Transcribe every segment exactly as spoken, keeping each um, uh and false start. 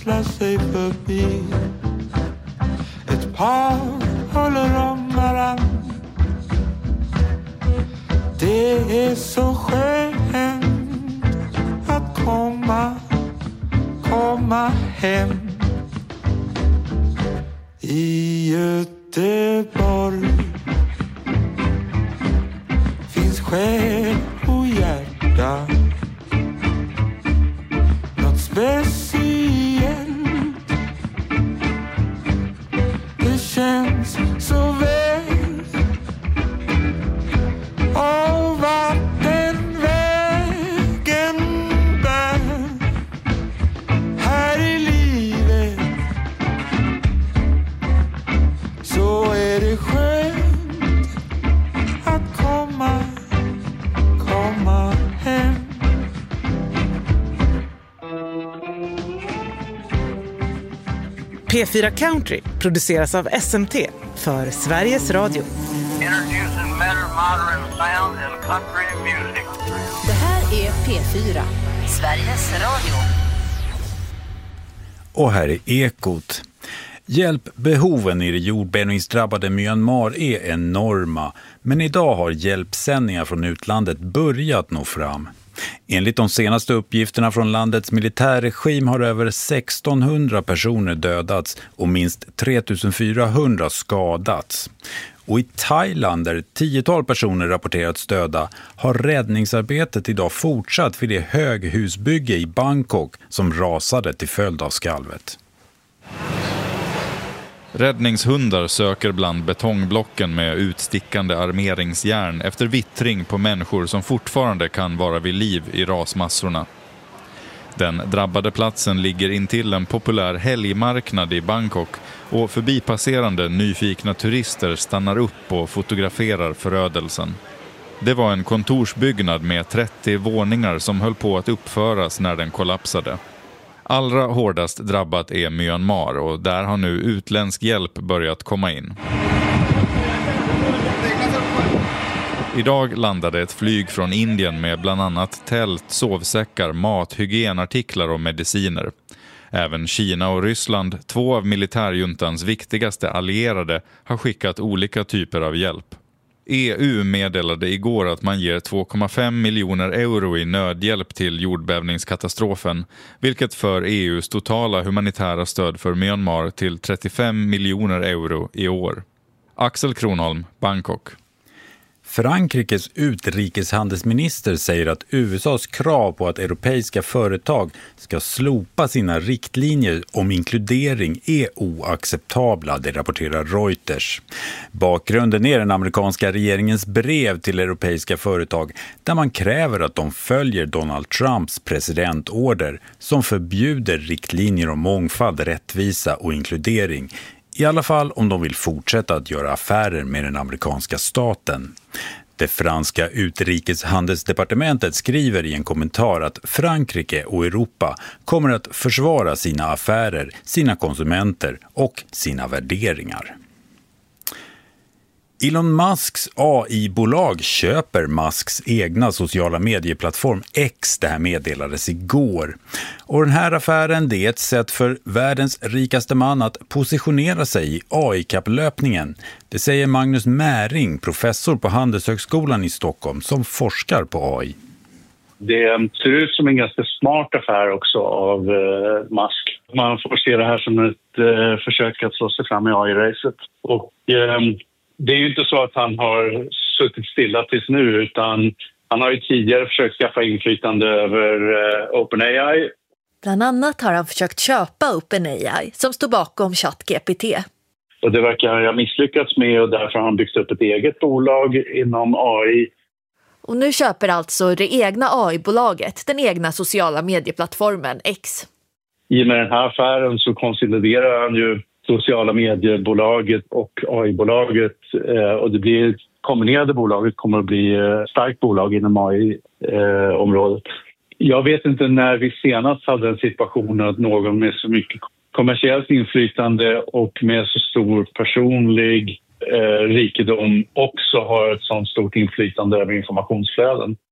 växlar sig förbi. Ett par håller om varann. Det är så skönt att komma, komma hem. I Göteborg finns själ och hjärta. Något speciellt. Det känns så väl. Och vart den vägen bär här i livet, så är det skönt att komma, komma hem. P fyra Country produceras av S M T för Sveriges Radio. Introducing better modern sound and country music. Det här är P fyra, Sveriges Radio. Och här är Ekot. Hjälpbehoven i det jordbävningsdrabbade Myanmar är enorma, men idag har hjälpsändningar från utlandet börjat nå fram. Enligt de senaste uppgifterna från landets militärregim har över sextonhundra personer dödats och minst tre tusen fyrahundra skadats. Och i Thailand, där ett tiotal personer rapporterats döda, har räddningsarbetet idag fortsatt vid det höghusbygge i Bangkok som rasade till följd av skalvet. Räddningshundar söker bland betongblocken med utstickande armeringsjärn efter vittring på människor som fortfarande kan vara vid liv i rasmassorna. Den drabbade platsen ligger intill en populär helgmarknad i Bangkok och förbipasserande nyfikna turister stannar upp och fotograferar förödelsen. Det var en kontorsbyggnad med trettio våningar som höll på att uppföras när den kollapsade. Allra hårdast drabbat är Myanmar och där har nu utländsk hjälp börjat komma in. Idag landade ett flyg från Indien med bland annat tält, sovsäckar, mat, hygienartiklar och mediciner. Även Kina och Ryssland, två av militärjuntans viktigaste allierade, har skickat olika typer av hjälp. E U meddelade igår att man ger två komma fem miljoner euro i nödhjälp till jordbävningskatastrofen, vilket för E U:s totala humanitära stöd för Myanmar till trettiofem miljoner euro i år. Axel Kronholm, Bangkok. Frankrikes utrikeshandelsminister säger att U S A:s krav på att europeiska företag ska slopa sina riktlinjer om inkludering är oacceptabla, det rapporterar Reuters. Bakgrunden är den amerikanska regeringens brev till europeiska företag där man kräver att de följer Donald Trumps presidentorder som förbjuder riktlinjer om mångfald, rättvisa och inkludering. I alla fall om de vill fortsätta att göra affärer med den amerikanska staten. Det franska utrikeshandelsdepartementet skriver i en kommentar att Frankrike och Europa kommer att försvara sina affärer, sina konsumenter och sina värderingar. Elon Musks A I-bolag köper Musks egna sociala medieplattform X. Det här meddelades igår. Och den här affären, det är ett sätt för världens rikaste man att positionera sig i A I-kapplöpningen. Det säger Magnus Märing, professor på Handelshögskolan i Stockholm, som forskar på A I. Det ser ut som en ganska smart affär också av eh, Musk. Man får se det här som ett eh, försök att slå sig fram i A I-racet. Och eh, det är ju inte så att han har suttit stilla tills nu, utan han har ju tidigare försökt skaffa inflytande över eh, OpenAI. Bland annat har han försökt köpa OpenAI som står bakom ChatGPT. Och det verkar ha misslyckats med, och därför har han byggt upp ett eget bolag inom A I. Och nu köper alltså det egna A I-bolaget den egna sociala medieplattformen X. I och med den här affären så konsoliderar han ju sociala mediebolaget och A I-bolaget, och det blir kombinerade bolaget kommer att bli ett starkt bolag inom A I-området. Jag vet inte när vi senast hade en situation att någon med så mycket kommersiellt inflytande och med så stor personlig eh, rikedom också har ett sådant stort inflytande över informationsflöden.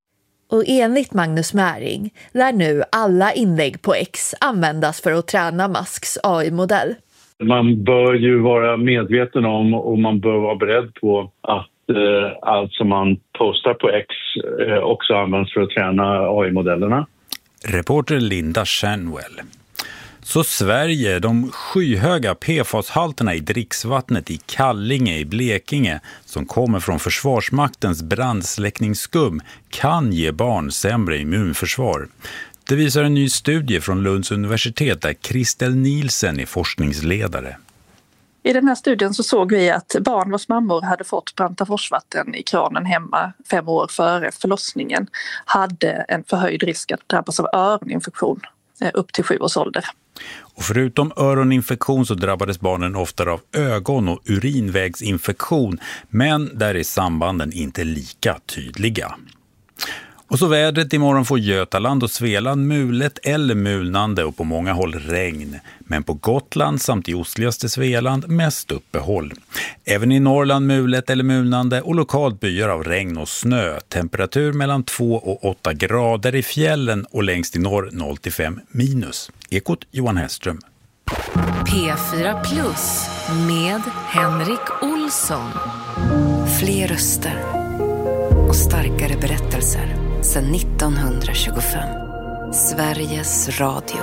Och enligt Magnus Märing lär nu alla inlägg på X användas för att träna Musks A I-modell. Man bör ju vara medveten om och man bör vara beredd på att eh, allt som man postar på X eh, också används för att träna A I-modellerna. Reporter Linda Shanwell. Så Sverige, de skyhöga P F A S-halterna i dricksvattnet i Kallinge i Blekinge som kommer från Försvarsmaktens brandsläckningsskum kan ge barn sämre immunförsvar. Det visar en ny studie från Lunds universitet där Kristel Nielsen är forskningsledare. I den här studien så såg vi att barn vars mammor hade fått Brantaforsvatten i kranen hemma fem år före förlossningen hade en förhöjd risk att drabbas av öroninfektion upp till sju års ålder. Och förutom öroninfektion så drabbades barnen oftare av ögon- och urinvägsinfektion, men där är sambanden inte lika tydliga. Och så vädret, imorgon får Götaland och Svealand mulet eller mulnande och på många håll regn. Men på Gotland samt i ostligaste Svealand mest uppehåll. Även i Norrland mulet eller mulnande och lokalt byar av regn och snö. Temperatur mellan två och åtta grader i fjällen och längst i norr noll till fem minus. Ekot Johan Hellström. P fyra Plus med Henrik Olsson. Fler röster och starkare berättelser sedan nittonhundratjugofem. Sveriges Radio.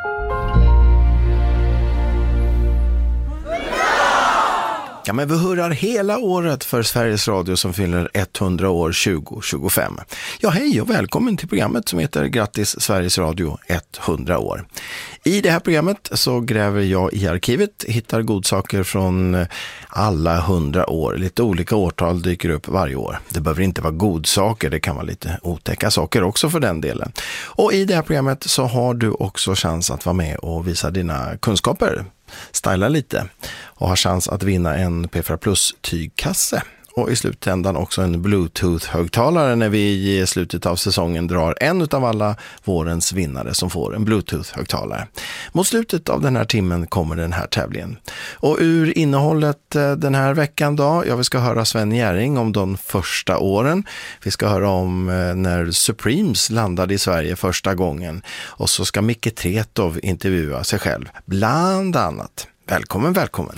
Ja, men vi hurrar hela året för Sveriges Radio som fyller hundra år tjugo tjugofem. Ja, hej och välkommen till programmet som heter Grattis Sveriges Radio hundra år. I det här programmet så gräver jag i arkivet, hittar godsaker från alla hundra år. Lite olika årtal dyker upp varje år. Det behöver inte vara godsaker, det kan vara lite otäcka saker också för den delen. Och i det här programmet så har du också chans att vara med och visa dina kunskaper. Styla lite och har chans att vinna en P fyra Plus tygkasse och i slutändan också en Bluetooth-högtalare när vi i slutet av säsongen drar en av alla vårens vinnare som får en Bluetooth-högtalare. Mot slutet av den här timmen kommer den här tävlingen. Och ur innehållet den här veckan då, ja, vi ska höra Sven Gäring om de första åren. Vi ska höra om när Supremes landade i Sverige första gången. Och så ska Micke Tretow intervjua sig själv, bland annat. Välkommen, välkommen!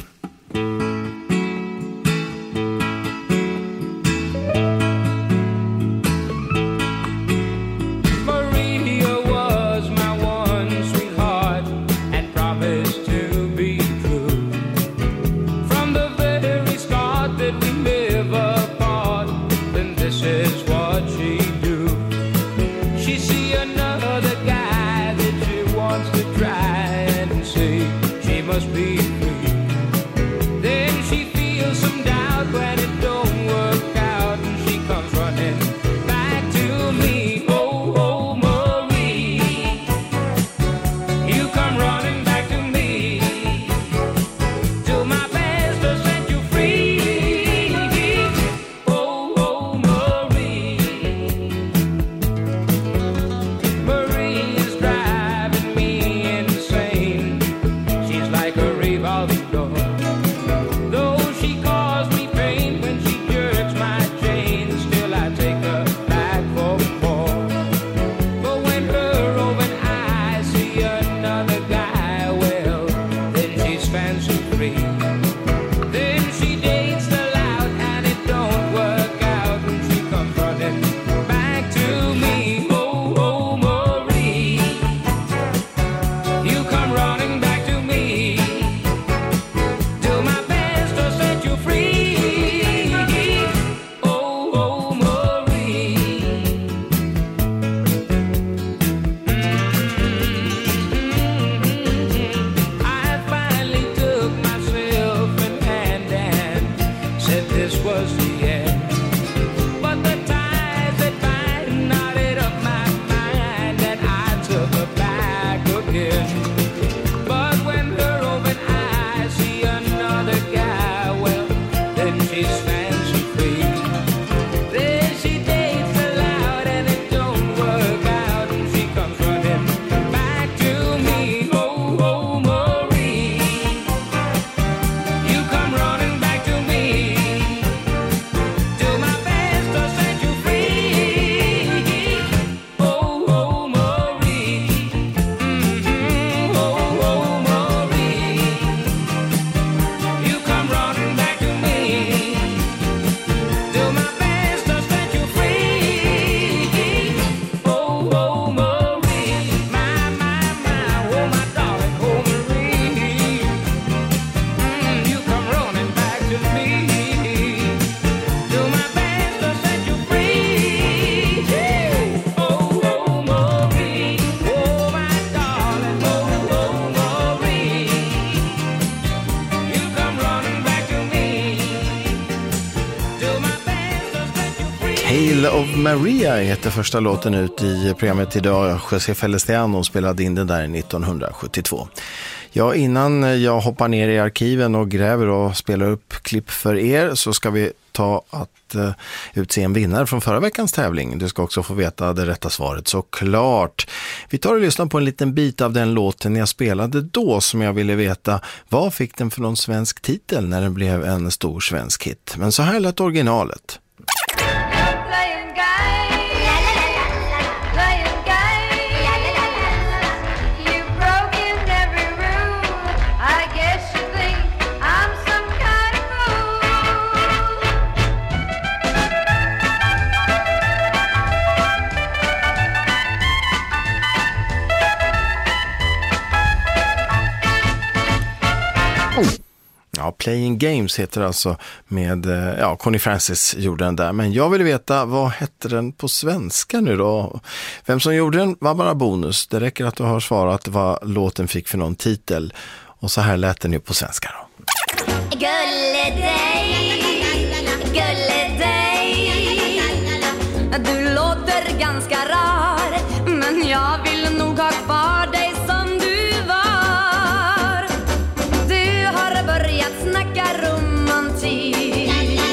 Like a river Will of Maria heter första låten ut i programmet idag. José Feliciano spelade in den där nittonhundrasjuttiotvå. Ja, innan jag hoppar ner i arkiven och gräver och spelar upp klipp för er så ska vi ta att uh, utse en vinnare från förra veckans tävling. Du ska också få veta det rätta svaret, såklart. Vi tar och lyssnar på en liten bit av den låten jag spelade då som jag ville veta vad fick den för någon svensk titel när den blev en stor svensk hit. Men så här lät originalet. Ja, Playing Games heter alltså med, ja, Connie Francis gjorde den där. Men jag ville veta, vad hette den på svenska nu då? Vem som gjorde den var bara bonus. Det räcker att du har svarat vad låten fick för någon titel. Och så här lät den ju på svenska då. Gulle dig, gulle dig. Du låter ganska rar, men jag vill nog ha kvar dig som du var. Du har börjat snacka romantik,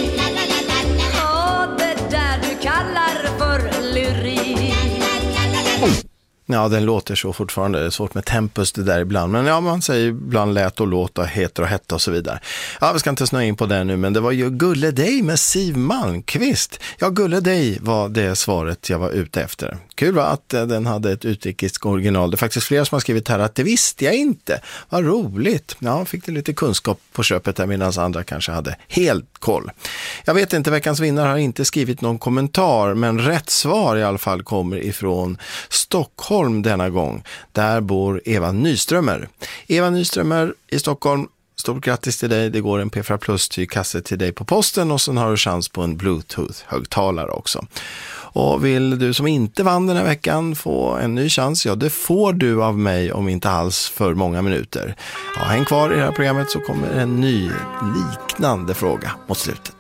och det där du kallar för lyrik. Ja, den låter så fortfarande. Det är svårt med tempus det där ibland. Men ja, man säger ibland lät och låta, heter och hette och så vidare. Ja, vi ska inte snöa in på det nu, men det var ju Gulle dig med Siw Malmkvist. Ja, Gulle dig var det svaret jag var ute efter. Kul va, att den hade ett utrikiskt original. Det är faktiskt flera som har skrivit här att det visste jag inte. Vad roligt. Ja, fick det lite kunskap på köpet där medan andra kanske hade helt koll. Jag vet inte, veckans vinnare har inte skrivit någon kommentar, men rätt svar i alla fall kommer ifrån Stockholm denna gång. Där bor Eva Nyströmer. Eva Nyströmer i Stockholm, stort grattis till dig. Det går en P fyra Plus till kasse till dig på posten och sen har du chans på en Bluetooth-högtalare också. Och vill du som inte vann den här veckan få en ny chans, ja det får du av mig om inte alls för många minuter. Ja, häng kvar i det här programmet så kommer en ny liknande fråga mot slutet.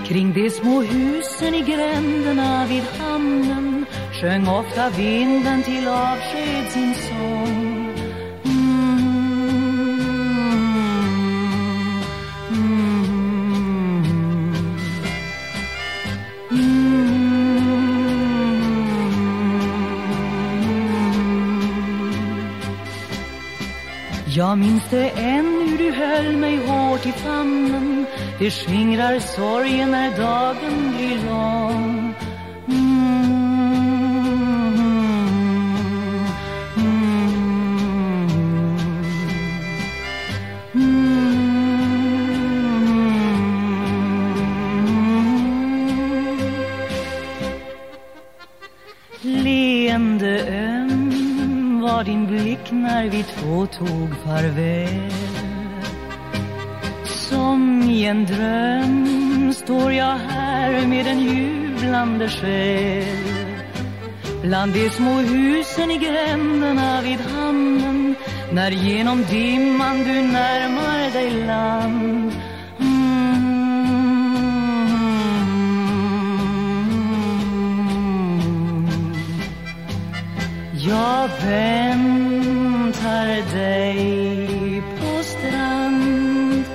Kring de små husen i gränderna vid hamnen sjöng ofta vinden till avsked sin sång. Jag minns det än hur du höll mig hårt i famnen. Det skingrar sorgen när dagen blir lång. Mm. Mm. Mm. Leende öm var din blick när vi två tog farväl. Som i en dröm står jag här med en jublande själ. Bland de små husen i gränderna vid hamnen, när genom dimman du närmar dig land. Jag väntar dig på strand.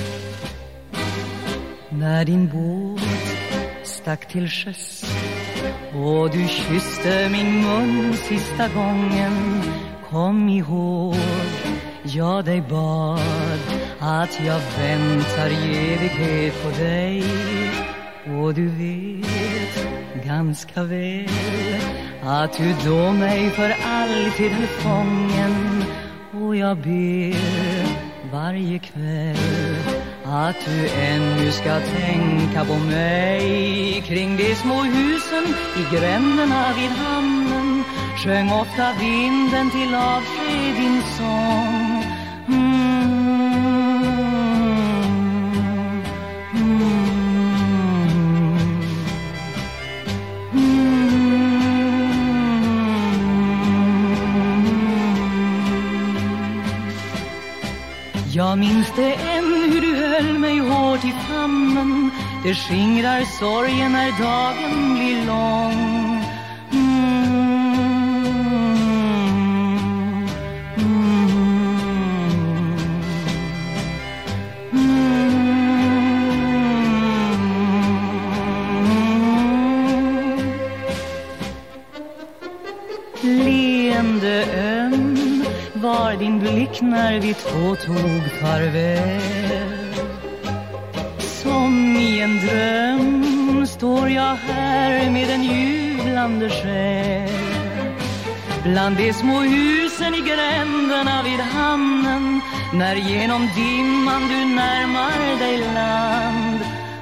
När din båt stack till sjöss och du kysste min mun sista gången, kom ihåg jag dig bad att jag väntar i evighet på dig. Och du vet ganska väl att du då mig för alltid är fången. Och jag ber varje kväll att du ännu ska tänka på mig. Kring de små husen i gränderna vid hamnen sjöng ofta vinden till avsked din sång. Mm. Jag minns det än hur du höll mig hårt i famnen. Det skingrar sorgen när dagen blir lång. Mm. Mm. Mm. Leende öm var din blick när vi två tog farväl. Som i en dröm står jag här med en jublande själ. Bland de små husen i gränderna vid hamnen, när genom dimman du närmar dig land.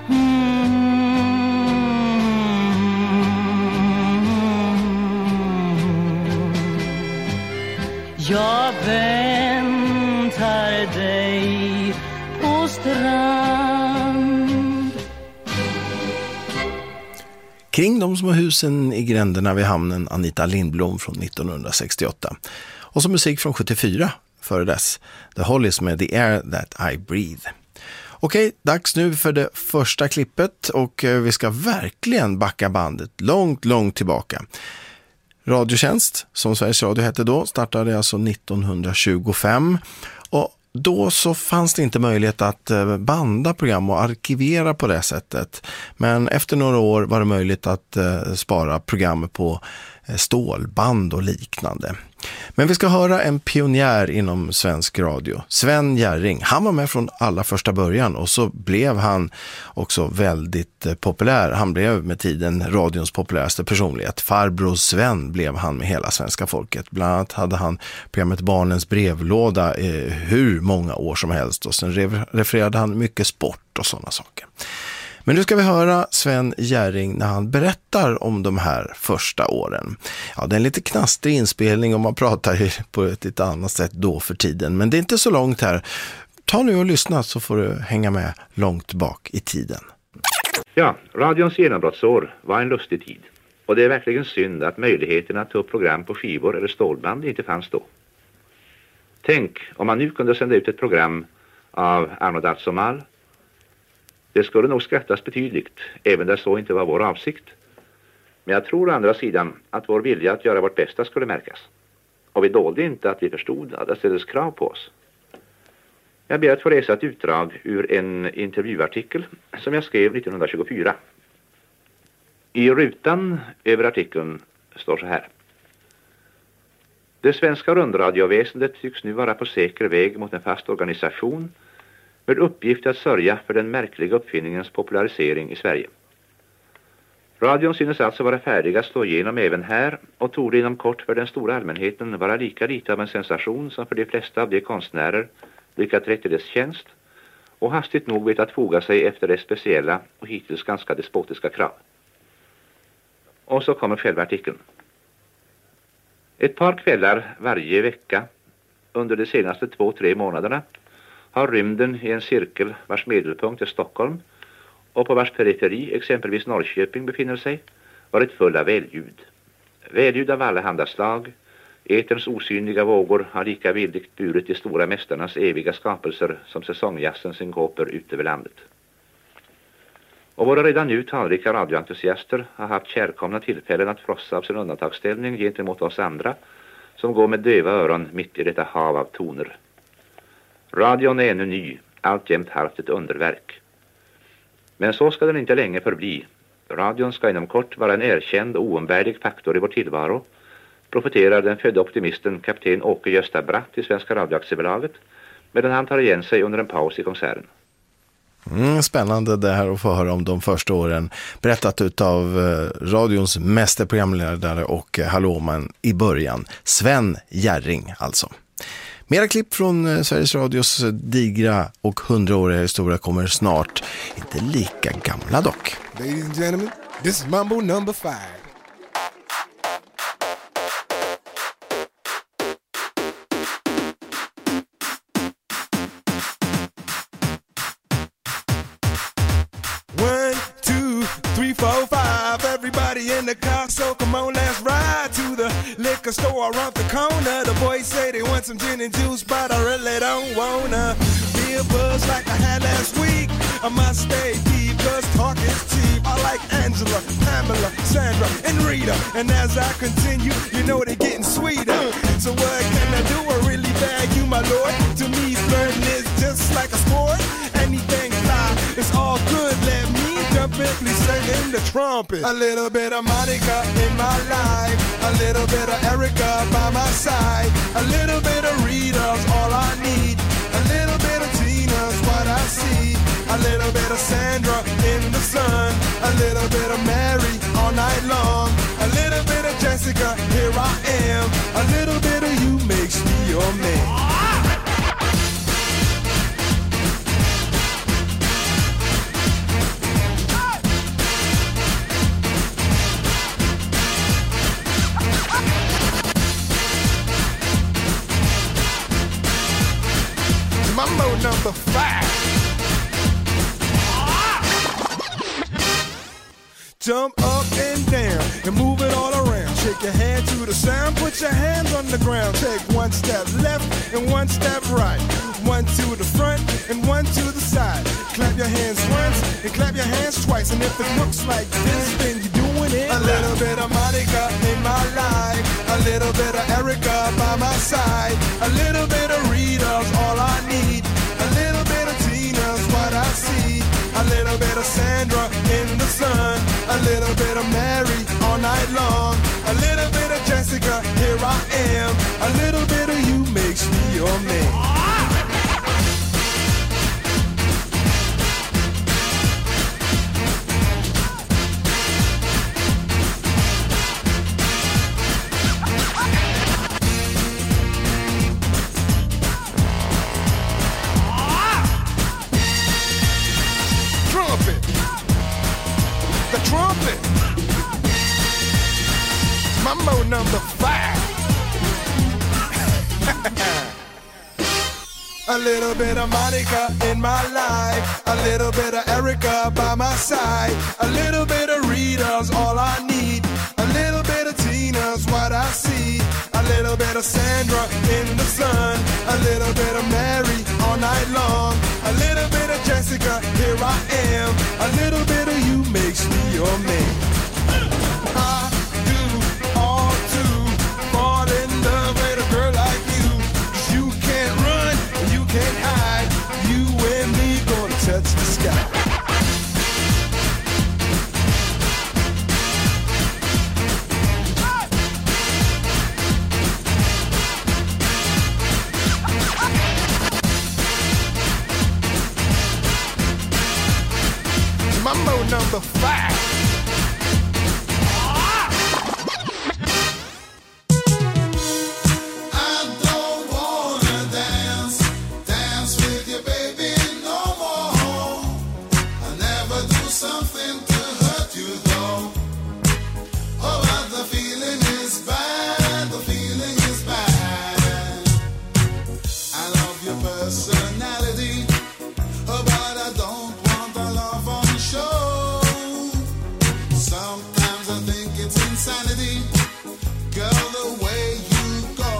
Jag väntar dig på strand. Kring de små husen i gränderna vid hamnen, Anita Lindblom från nittonhundrasextioåtta. Och så musik från sjuttiofyra före dess, The Hollies med The Air That I Breathe. Okej, dags nu för det första klippet och vi ska verkligen backa bandet långt, långt tillbaka. Radiotjänst, som Sveriges Radio hette då, startade alltså nittonhundratjugofem och då så fanns det inte möjlighet att banda program och arkivera på det sättet. Men efter några år var det möjligt att spara program på stålband och liknande. Men vi ska höra en pionjär inom svensk radio, Sven Jerring. Han var med från allra första början och så blev han också väldigt populär. Han blev med tiden radions populäraste personlighet. Farbror Sven blev han med hela svenska folket. Bland annat hade han programmet Barnens brevlåda eh, hur många år som helst och sen refererade han mycket sport och sådana saker. Men nu ska vi höra Sven Jerring när han berättar om de här första åren. Ja, det är en lite knastrig inspelning om man pratar på ett lite annat sätt då för tiden. Men det är inte så långt här. Ta nu och lyssna så får du hänga med långt bak i tiden. Ja, radions genombrottsår var en lustig tid. Och det är verkligen synd att möjligheten att ta upp program på skivor eller stålband inte fanns då. Tänk om man nu kunde sända ut ett program av Arno Datsomal Det skulle nog skrattas betydligt, även där så inte var vår avsikt. Men jag tror å andra sidan att vår vilja att göra vårt bästa skulle märkas. Och vi dolde inte att vi förstod att det ställdes krav på oss. Jag ber att få läsa ett utdrag ur en intervjuartikel som jag skrev nittonhundratjugofyra. I rutan över artikeln står så här. Det svenska rundradioväsendet tycks nu vara på säker väg mot en fast organisation med uppgift att sörja för den märkliga uppfinningens popularisering i Sverige. Radion synes alltså vara färdig att slå igenom även här och torde inom kort för den stora allmänheten vara lika lite av en sensation som för de flesta av de konstnärer vilka trätt i dess tjänst och hastigt nog vet att foga sig efter dess speciella och hittills ganska despotiska krav. Och så kommer själva artikeln. Ett par kvällar varje vecka under de senaste två, tre månaderna har rymden i en cirkel vars medelpunkt är Stockholm och på vars periferi exempelvis Norrköping befinner sig varit full av välljud. Välljud av allehanda slag, eterns osynliga vågor har lika villigt burit de stora mästarnas eviga skapelser som säsongjassens synkoper ut över landet. Och våra redan nu talrika radioentusiaster har haft kärkomna tillfällen att frossa av sin undantagsställning gentemot oss andra som går med döva öron mitt i detta hav av toner. Radion är ännu ny, alltjämt halvt ett underverk. Men så ska den inte länge förbli. Radion ska inom kort vara en erkänd och oumbärlig faktor i vår tillvaro, profeterar den födde optimisten kapten Åke Gösta Bratt i Svenska radioaktiebolaget, medan han tar igen sig under en paus i konserten. Mm, spännande det här att få höra om de första åren, berättat utav eh, radions mästerprogramledare och eh, hallåman i början, Sven Järring alltså. Mera klipp från eh, Sveriges Radios digra och hundraåriga historia kommer snart, inte lika gamla dock. Ladies and gentlemen, this is Mambo number five. Four, five, everybody in the car, so come on, let's ride to the liquor store around the corner. The boys say they want some gin and juice, but I really don't wanna be a buzz like I had last week. I must stay deep, cause talk is cheap. I like Angela, Pamela, Sandra, and Rita. And as I continue, you know they're getting sweeter. So what can I do? I really bag you, my lord. To me, flirting is just like a sport. Anything fly, it's all good, let me jump in, please sing the trumpet. A little bit of Monica in my life, a little bit of Erica by my side, a little bit of Rita's all I need, a little bit of Tina's what I see, a little bit of Sandra in the sun, a little bit of Mary all night long, a little bit of Jessica, here I am, a little bit of you makes me your man. Mambo number five. Jump up and down and move it all around. Shake your hand to the sound, put your hands on the ground. Take one step left and one step right. One to the front and one to the side. Clap your hands once and clap your hands twice. And if it looks like this, then you're doing it. A little bit of Monica in my life, a little bit of Erica by my side, a little bit of Rita's all I need, a little bit of Tina's what I see, a little bit of Sandra in the sun, a little bit of Mary all night long, a little bit of Jessica, here I am, a little bit of you makes me your man. Mambo number five. A little bit of Monica in my life, a little bit of Erica by my side, a little bit of Rita's all I need, a little bit of Tina's what I see, a little bit of Sandra in the sun, a little bit of Mary all night long, a a little bit of Jessica, here I am. A little bit of you makes me your man. I do all to fall in love with a girl like you. 'Cause you can't run and you can't hide. You and me gonna touch the sky. Mambo number five. I don't wanna dance, dance with you, baby, no more. I never do something to hurt you, though. Oh, but the feeling is bad, the feeling is bad. I love your personality, oh, but I don't want a love on show. Sometimes I think it's insanity, girl, the way you go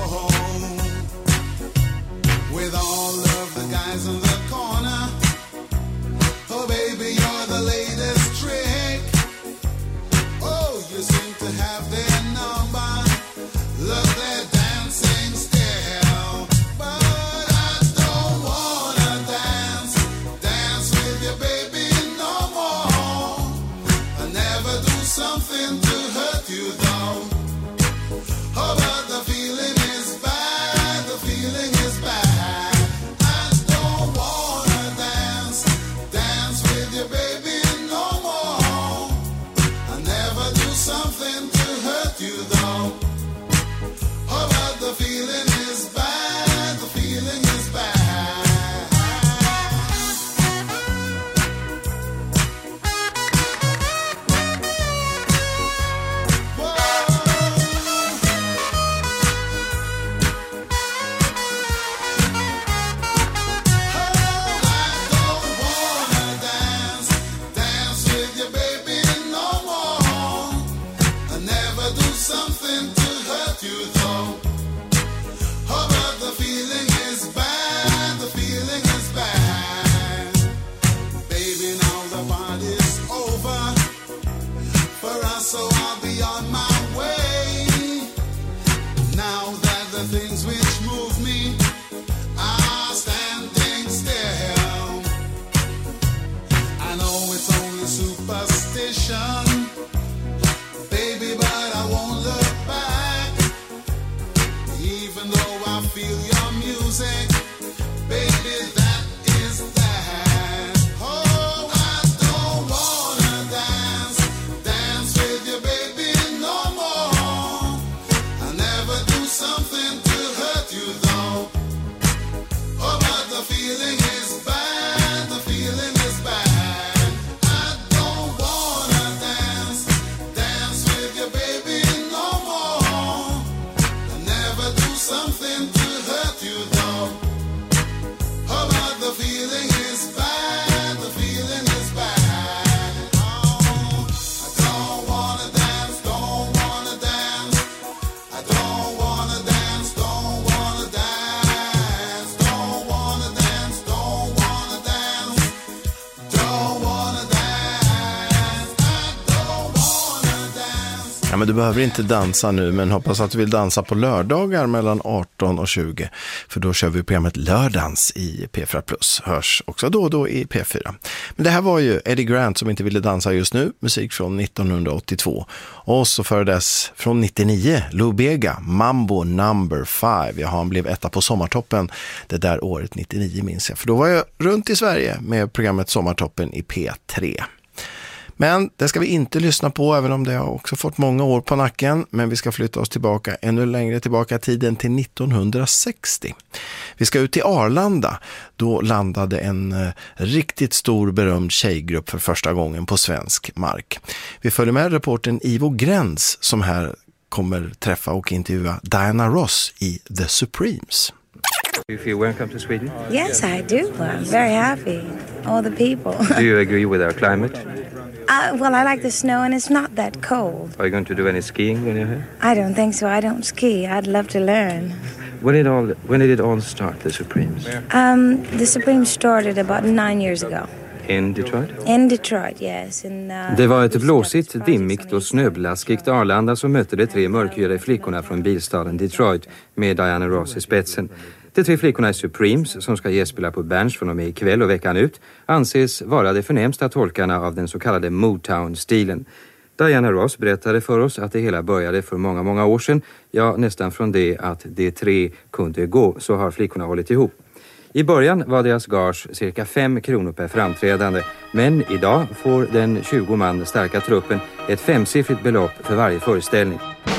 with all of the guys in the corner. Oh baby, you're the latest trick. Oh, you seem to have their number. Look, they're dancing still. But I don't wanna dance, dance with you, baby, no more. I never do something to hurt you, though. Oh, but the feeling is bad, the feeling is bad. I don't wanna dance, dance with you, baby, no more. I never do something to hurt you, though. Oh, but the feeling is bad, the feeling is bad. Dance with you, baby, no more. I never do something to hurt you, though. Oh, but the feeling is bad, the feeling is bad. Baby, now the party's over for us, so I'll be on my way. Now that the things which move me are standing still. I know it's only superstition, baby, but I won't look back. Even though I feel your music, baby, that is that. Oh, I don't wanna dance, dance with you, baby, no more. I never do something to hurt you, though. Oh, but the feeling is bad, the feeling is bad. I don't wanna dance, dance with you, baby, no more. I never do something to hurt you, though. Oh, but the feeling is bad, the feeling is bad. Oh, I don't wanna dance, don't wanna dance. I don't wanna dance, don't wanna dance. Don't wanna dance, don't wanna dance. Don't wanna dance, I don't wanna dance. Ja, men du behöver inte dansa nu, men hoppas att du vill dansa på lördagar mellan arton och tjugo. För då kör vi programmet Lördags i P fyra plus. Hörs också då och då i P fyra. Men det här var ju Eddie Grant som inte ville dansa just nu. Musik från nittonhundraåttiotvå. Och så före dess från nittionio, Lou Bega, Mambo number five. Ja, han blev etta på Sommartoppen det där året nittionio minns jag. För då var jag runt i Sverige med programmet Sommartoppen i P tre. Men det ska vi inte lyssna på, även om det har också fått många år på nacken. Men vi ska flytta oss tillbaka ännu längre tillbaka i tiden till nittonhundrasextio. Vi ska ut till Arlanda. Då landade en eh, riktigt stor berömd tjejgrupp för första gången på svensk mark. Vi följer med reportern Ivo Gräns som här kommer träffa och intervjua Diana Ross i The Supremes. Do you feel welcome to Sweden? Yes, I do. I'm very happy. All the people. Do you agree with our climate? Uh, well, I like the snow and it's not that cold. Are you going to do any skiing when you're here? I don't think so. I don't ski. I'd love to learn. When did all when did it all start, the Supremes? Um, the Supremes started about nine years ago. In Detroit? In Detroit, yes. In, uh, Det var ett blåsigt, dimmigt och snöblaskigt Arlanda som mötte de tre mörkhyade flickorna från bilstaden Detroit med Diana Ross i spetsen. De tre flickorna i Supremes, som ska gästspela på Berns från och med ikväll och veckan ut, anses vara de förnämsta tolkarna av den så kallade Motown-stilen. Diana Ross berättade för oss att det hela började för många, många år sedan. Ja, nästan från det att de tre kunde gå, så har flickorna hållit ihop. I början var deras gage cirka fem kronor per framträdande, men idag får den tjugo man starka truppen ett femsiffrigt belopp för varje föreställning.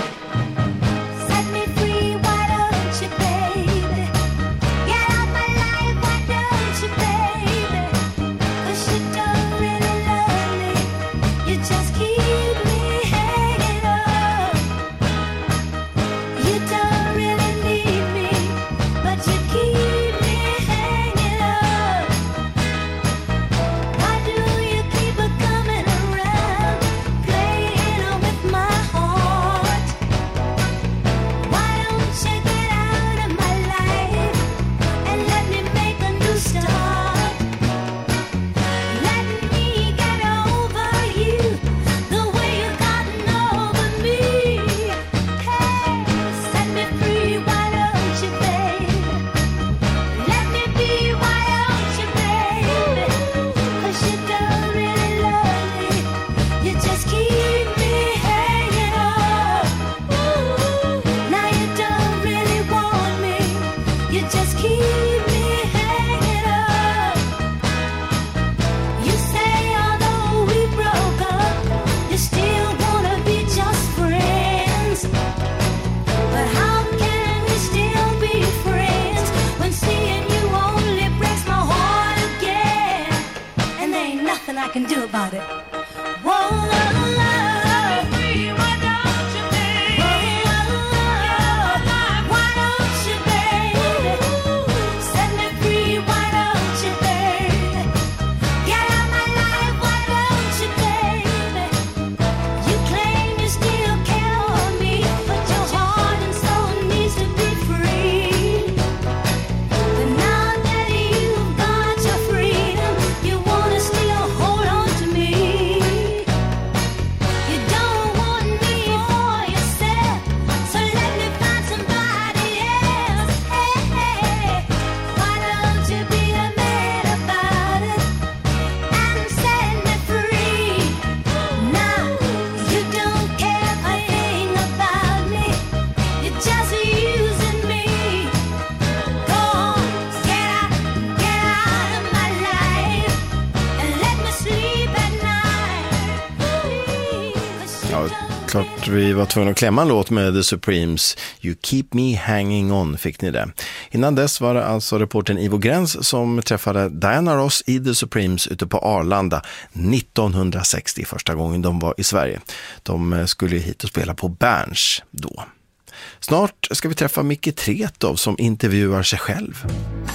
Klart vi var tvungna att klämma en låt med The Supremes. You Keep Me Hanging On, fick ni det. Innan dess var det alltså reportern Ivo Gräns som träffade Diana Ross i The Supremes ute på Arlanda nittonhundrasextio, första gången de var i Sverige. De skulle hit och spela på Berns då. Snart ska vi träffa Micke Tretow som intervjuar sig själv.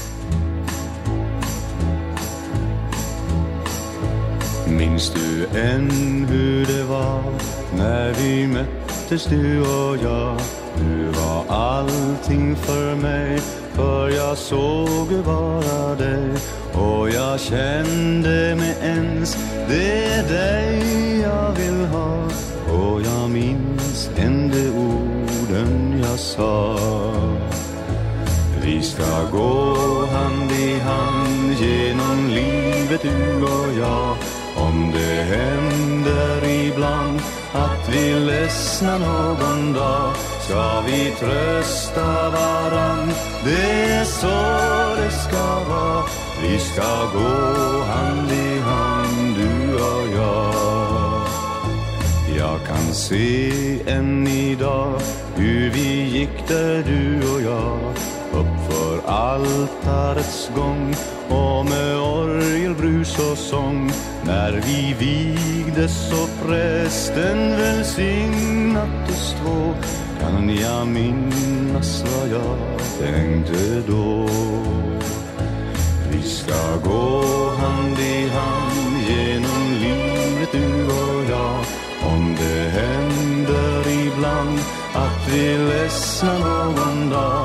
Minns du än hur det var när vi möttes du och jag? Du var allting för mig, för jag såg bara dig. Och jag kände mig ens, det är dig jag vill ha. Och jag minns än de orden jag sa. Vi ska gå hand i hand genom livet du och jag. Om det händer ibland att vi ledsnar någon dag, ska vi trösta varann, det är så det ska vara. Vi ska gå hand i hand du och jag. Jag kan se än idag hur vi gick där du och jag, upp för altarets gång och med orgelbrus och sång. När vi vigdes och prästen välsignat oss två, kan jag minnas vad jag tänkte då. Vi ska gå hand i hand genom livet du och jag. Om det händer ibland att vi ledsnar någon dag,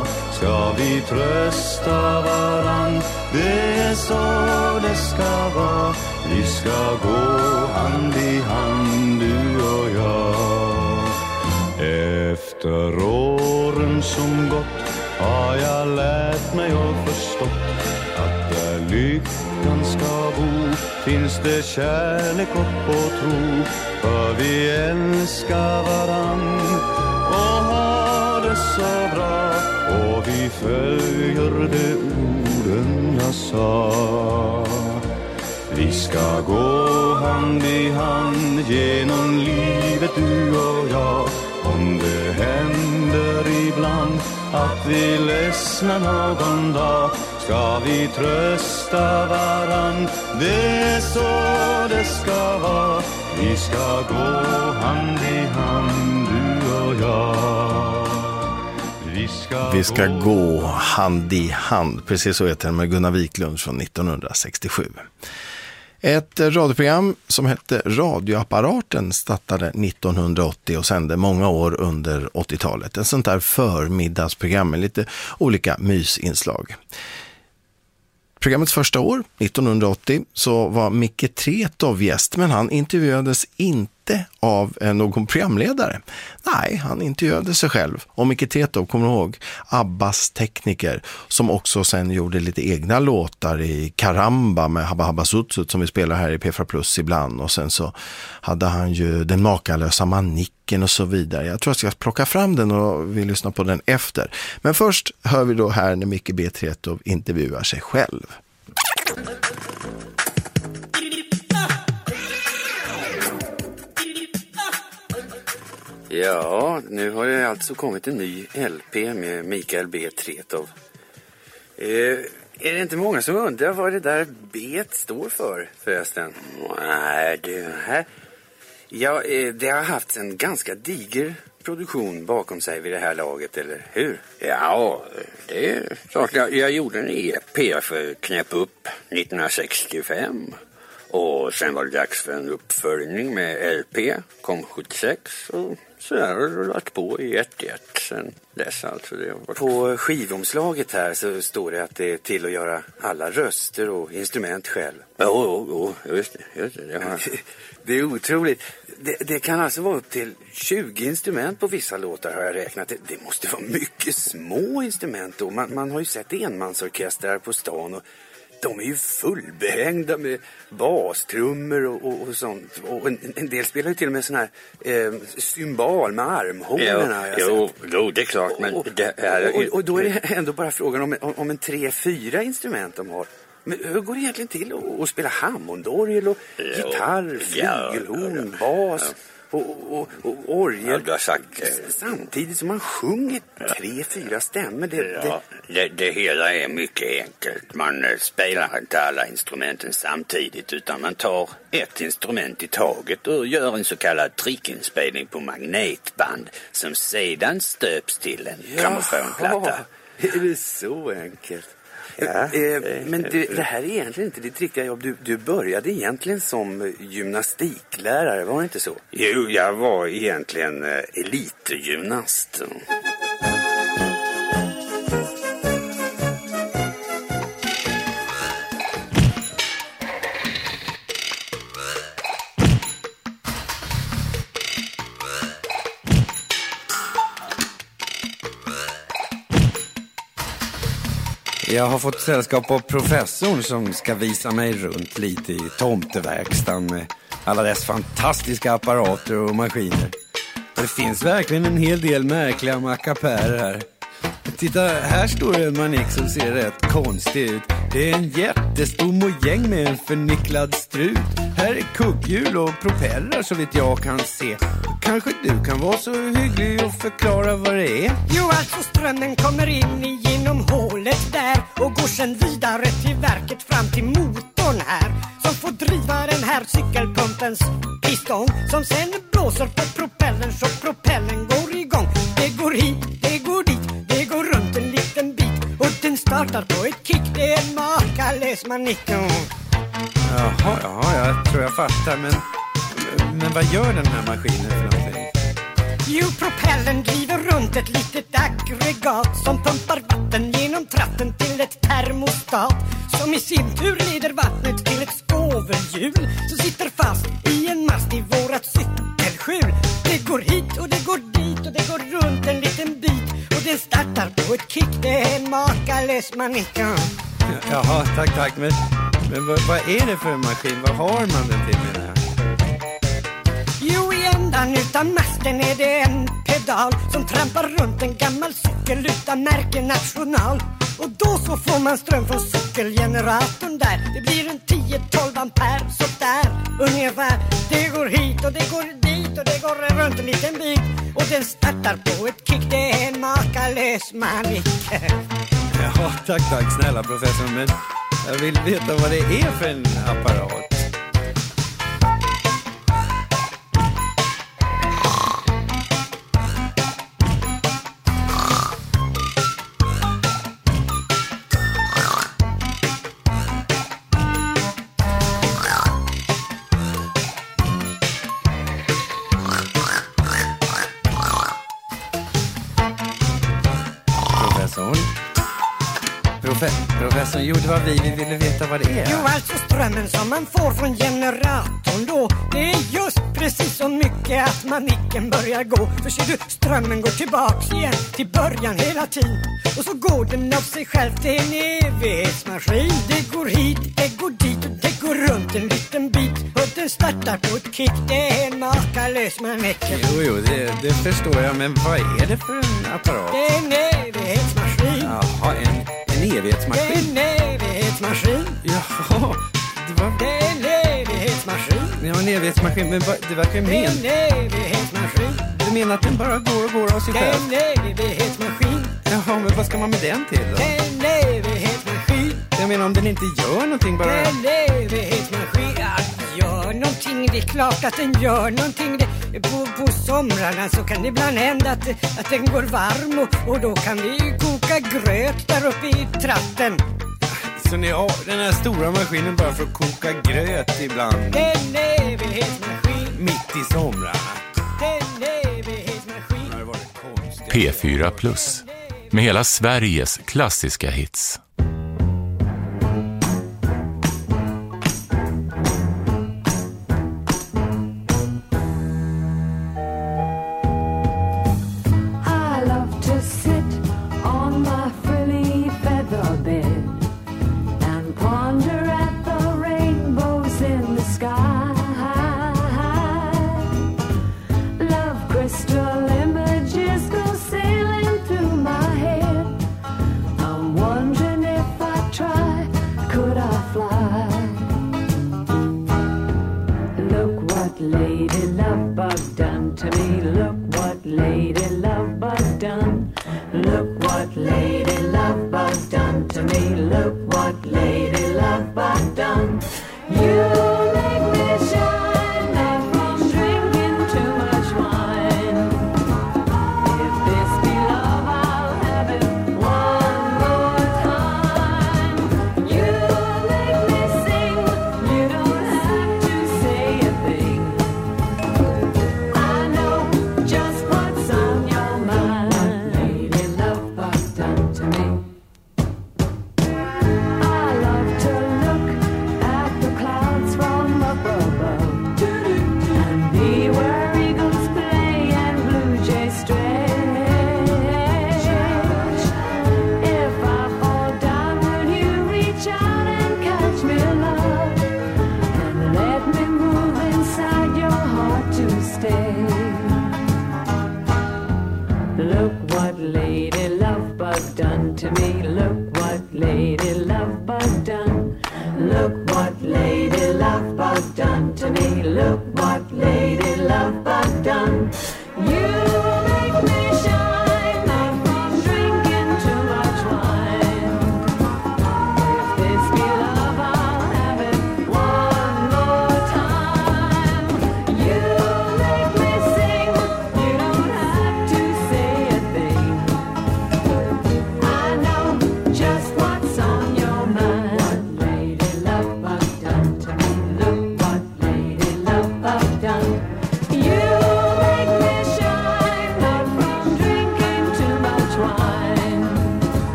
ska vi trösta varann. Det är så det ska vara. Vi ska gå hand i hand, du och jag. Efter åren som gått har jag lärt mig och förstått att där lyckan ska bo finns det kärlek och tro. För vi älskar varann och har det så bra, och vi följer de orden jag sa. Vi ska gå hand i hand genom livet, du och jag. Om det händer ibland att vi ledsnar någon dag, ska vi trösta varann. Det är så det ska vara. Vi ska gå hand i hand, du och jag. Vi ska, vi ska gå hand i hand, precis så heter den, med Gunnar Wiklund från nittonhundrasextiosju. Ett radioprogram som hette Radioapparaten startade nittonhundraåttio och sände många år under åttiotalet. En sånt där förmiddagsprogram med lite olika mysinslag. Programmets första år, nittonhundraåttio, så var Micke Tretow gäst, men han intervjuades inte av någon programledare. Nej, han intervjuade sig själv. Och Micke Tretow, kommer ihåg, Abbas tekniker, som också sen gjorde lite egna låtar i Karamba med Habba Habba Sutsut som vi spelar här i P fyra Plus ibland. Och sen så hade han ju Den makalösa manicken och så vidare. Jag tror jag ska plocka fram den och vi lyssnar på den efter. Men först hör vi då här när Micke B. Tretow intervjuar sig själv. Ja, nu har det alltså kommit en ny L P med Mikael B. Tretow. Eh, är det inte många som undrar vad det där B står för förresten? Nej, det här... Ja, eh, det har haft en ganska diger produktion bakom sig vid det här laget, eller hur? Ja, det är klart. Jag, jag gjorde en E P för Knäpp upp nittonhundrasextiofem. Och sen var det dags för en uppföljning med L P, kom sjuttiosex, och så där har det rullat på i ett ett sen dess. Alltså det varit... På skivomslaget här så står det att det är till att göra alla röster och instrument själv. Jo, jo, jo, just det. Just det, det, har... det är otroligt. Det, det kan alltså vara upp till tjugo instrument på vissa låtar, har jag räknat. Det, det måste vara mycket små instrument då. Man, man har ju sett enmansorkestrar på stan och de är ju fullbehängda med bastrummor och, och, och sånt. Och en, en del spelar ju till och med sån här eh, symbal med armhålorna. Jo, jo, jo, det är klart. Men och, det är... och, och, och då är det ändå bara frågan om, om, om en tre, fyra instrument de har. Men hur går det egentligen till att, att spela hammondorgel och jo, gitarr, flygelhorn, ja, bas... Ja. Och, och, och orgel ja, sagt, samtidigt som man sjunger tre, fyra stämmer. Det, ja, det... Det, det hela är mycket enkelt. Man spelar inte alla instrumenten samtidigt, utan man tar ett instrument i taget och gör en så kallad trickinspelning på magnetband som sedan stöps till en ja, grammofonplatta. Är det så enkelt? Ja, eh, men du, det här är egentligen inte ditt riktiga jobb. Du, du började egentligen som gymnastiklärare, var det inte så? Jo, jag var egentligen eh, elitgymnast. Jag har fått sällskap av professorn som ska visa mig runt lite i tomteverkstan med alla dess fantastiska apparater och maskiner. Det finns verkligen en hel del märkliga mackapärer här. Titta, här står en manik som ser rätt konstig ut. Det är en jättestor mojäng med en förnicklad strut. Här är kugghjul och propeller så vitt jag kan se. Kanske du kan vara så hygglig och förklara vad det är? Jo, alltså strömmen kommer in genom hålet där och går sen vidare till verket fram till motorn här som får driva den här cykelpumpens pistong som sen blåser på propellern så propellern går igång. Det går hit, det går dit, det går runt en liten bit och den startar på ett kick. Det är en makalös manicken. Jaha, jaha, jag tror jag fattar, men, men vad gör den här maskinen för någonting? Jo, propellen driver runt ett litet aggregat som pumpar vatten genom tratten till ett termostat som i sin tur leder vattnet till ett skovelhjul som sitter fast i en mast i vårat cykelskjul. Det går hit och det går dit och det går runt en liten bit och den startar på ett kick. Det är en makalös manikan. Jaha, tack, tack. Men, men vad, vad är det för en maskin? Vad har man den till med det här? Jo, i ändan utan masten är det en pedal som trampar runt en gammal cykel utan märke national. Och då så får man ström från cykelgeneratorn där. Det blir en tio tolv ampere, så där ungefär. Det går hit och det går dit och det går runt en liten bit och den startar på ett kick. Det är en makalös manik. Ja, tack, tack, snälla professor. Men jag vill veta vad det är för en apparat. Professor, jo, det var vi, vi ville veta vad det är. Jo, alltså strömmen som man får från generatorn då, det är just precis så mycket att manicken börjar gå. För ser du, strömmen går tillbaks igen till början hela tiden. Och så går den av sig själv till en evighetsmaskin. Det går hit, det går dit och det går runt en liten bit och den startar på ett kick. Det är en makalös manicken. Jo, jo, det, det förstår jag, men vad är det för en apparat? Det är en evighetsmaskin. Jaha, en... En evighetsmaskin? Det är en evighetsmaskin. Jaha, det var... Det är en evighetsmaskin. Ja, en evighetsmaskin, men det verkar ju men... Det är en evighetsmaskin. Du menar att den bara går och går av sig själv? Det är en evighetsmaskin. Jaha, men vad ska man med den till då? Det är en evighetsmaskin. Jag menar om den inte gör någonting bara... Det är en evighetsmaskin. Ja, gör någonting, det är klart att den gör någonting. Det... På, på somrarna så kan det ibland hända att, att den går varm och, och då kan vi koka gröt där uppe i tratten. Så ni har den här stora maskinen bara för att koka gröt ibland? Det är en evighetsmaskin. Mitt i somrarna? Det är en evighetsmaskin. P fyra plus med hela Sveriges klassiska hits.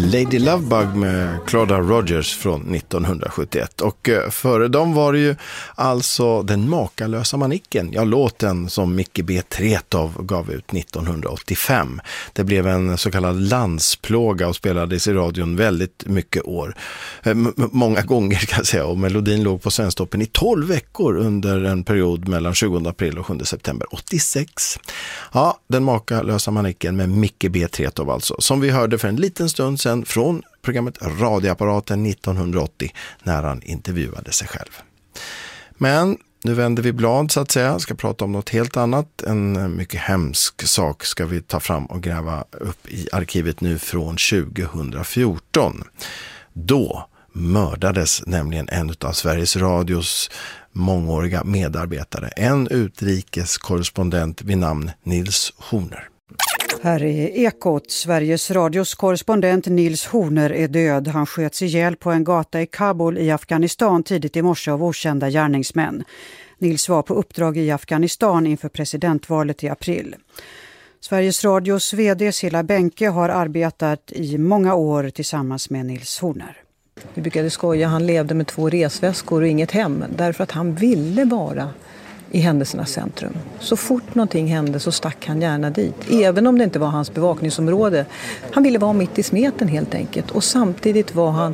Lady Lovebug med Claudia Rogers från nittonhundrasjuttioett. Och före dem var det ju alltså Den makalösa manicken. Ja, låten som Micke B. Tretow gav ut nittonhundraåttiofem. Det blev en så kallad landsplåga och spelades i radion väldigt mycket år. M- många gånger kan jag säga. Och melodin låg på Svensktoppen i tolv veckor under en period mellan tjugonde april och sjunde september åttiosex. Ja, Den makalösa manicken med Micke B. Tretow alltså. Som vi hörde för en liten stund sedan från programmet Radioapparaten nittonhundraåttio när han intervjuade sig själv. Men nu vänder vi blad så att säga, ska prata om något helt annat. En mycket hemsk sak ska vi ta fram och gräva upp i arkivet nu från tjugohundrafjorton. Då mördades nämligen en av Sveriges Radios mångåriga medarbetare, en utrikeskorrespondent vid namn Nils Horner. Här är Ekot. Sveriges Radios korrespondent Nils Horner är död. Han sköts ihjäl på en gata i Kabul i Afghanistan tidigt i morse av okända gärningsmän. Nils var på uppdrag i Afghanistan inför presidentvalet i april. Sveriges Radios vd Cilla Benke har arbetat i många år tillsammans med Nils Horner. Vi brukade skoja, han levde med två resväskor och inget hem därför att han ville vara i händelsernas centrum. Så fort någonting hände så stack han gärna dit. Även om det inte var hans bevakningsområde. Han ville vara mitt i smeten helt enkelt. Och samtidigt var han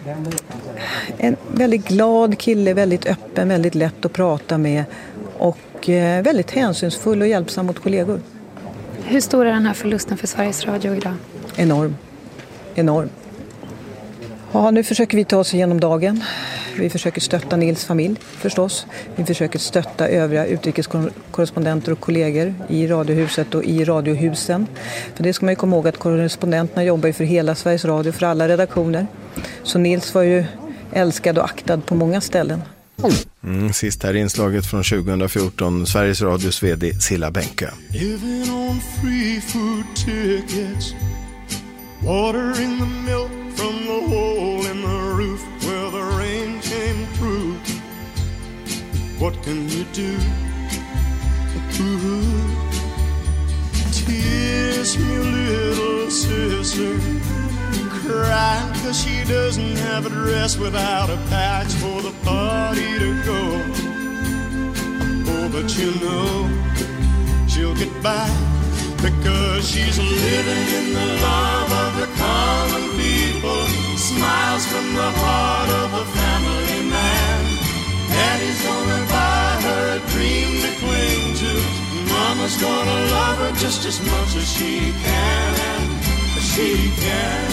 en väldigt glad kille, väldigt öppen, väldigt lätt att prata med. Och väldigt hänsynsfull och hjälpsam mot kollegor. Hur stor är den här förlusten för Sveriges Radio idag? Enorm. Enorm. Ja, nu försöker vi ta oss igenom dagen. Vi försöker stötta Nils familj förstås. Vi försöker stötta övriga utrikeskorrespondenter och kollegor i Radiohuset och i Radiohusen. För det ska man ju komma ihåg att korrespondenterna jobbar ju för hela Sveriges Radio, för alla redaktioner. Så Nils var ju älskad och aktad på många ställen. Mm, sist här inslaget från tjugohundrafjorton, Sveriges Radios vd Cilla Benke. Living on free food tickets, water in the milk from the hole in the roof where the rain came through. What can you do? Ooh. Tears, my little sister, crying cause she doesn't have a dress without a patch for the party to go. Oh, but you know she'll get by because she's living in the love of the common people. Smiles from the heart of a family man. Daddy's gonna buy her a dream to cling to. Mama's gonna love her just as much as she can, and she can.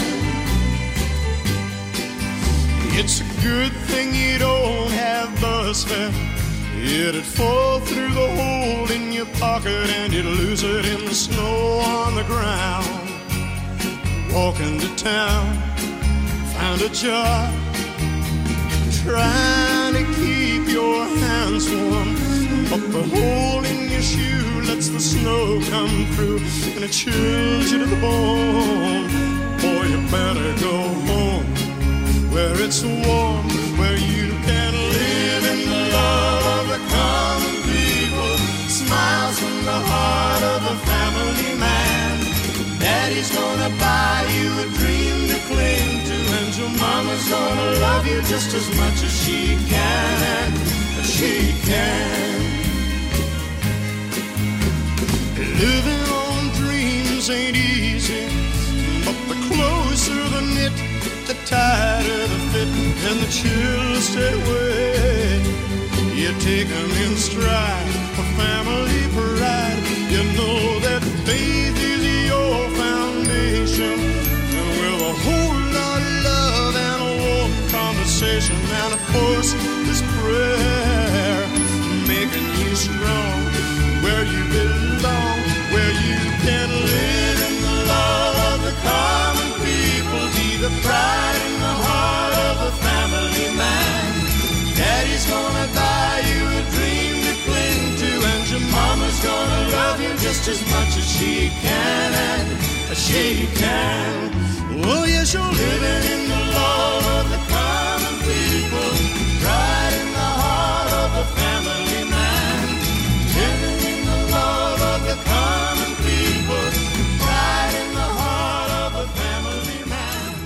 It's a good thing you don't have bus fare. It'd fall through the hole in your pocket and you'd lose it in the snow on the ground. Walking to town, found a job, trying to keep your hands warm. But the hole in your shoe lets the snow come through and it chills you to the bone. Boy, you better go home where it's warm, where you can live in the love of the common people. Smiles from the heart of a family man. Daddy's gonna buy you a dream to cling to, and your mama's gonna love you just as much as she can, and she can. Living on dreams ain't easy, but the closer the knit, the tighter the fit, and the chills stay away. You take them in stride for family pride. You know that faith is your foundation, and with a whole lot of love and a warm conversation, and of course this prayer making you strong where you belong, where you can live in the love of the common people, be the pride in the heart of a family man. Daddy's gonna buy you a dream to cling to, and your mama's gonna love you just as much as she can, and she can. Oh yes, you're living in the love of the common people, pride in the heart of a family man. Living in the love of the common people, pride in the heart of a family man.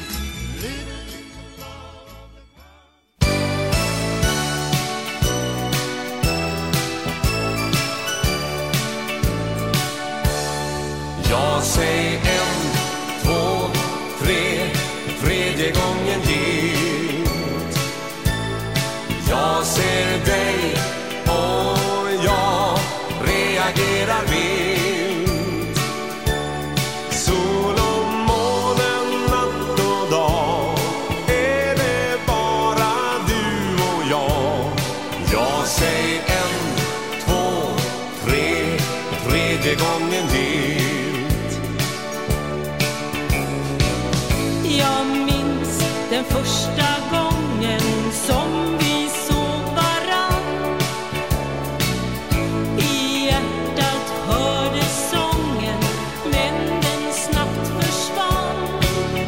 Jag säger en, två, tre, tredje gången gilt. Jag ser dig och jag reagerar vilt. Sol och månen, natt och dag, är det bara du och jag. Jag säger en, två, tre, tredje gången gilt. Jag minns den första gången som vi såg varann. I hjärtat hörde sången, men den snabbt försvann.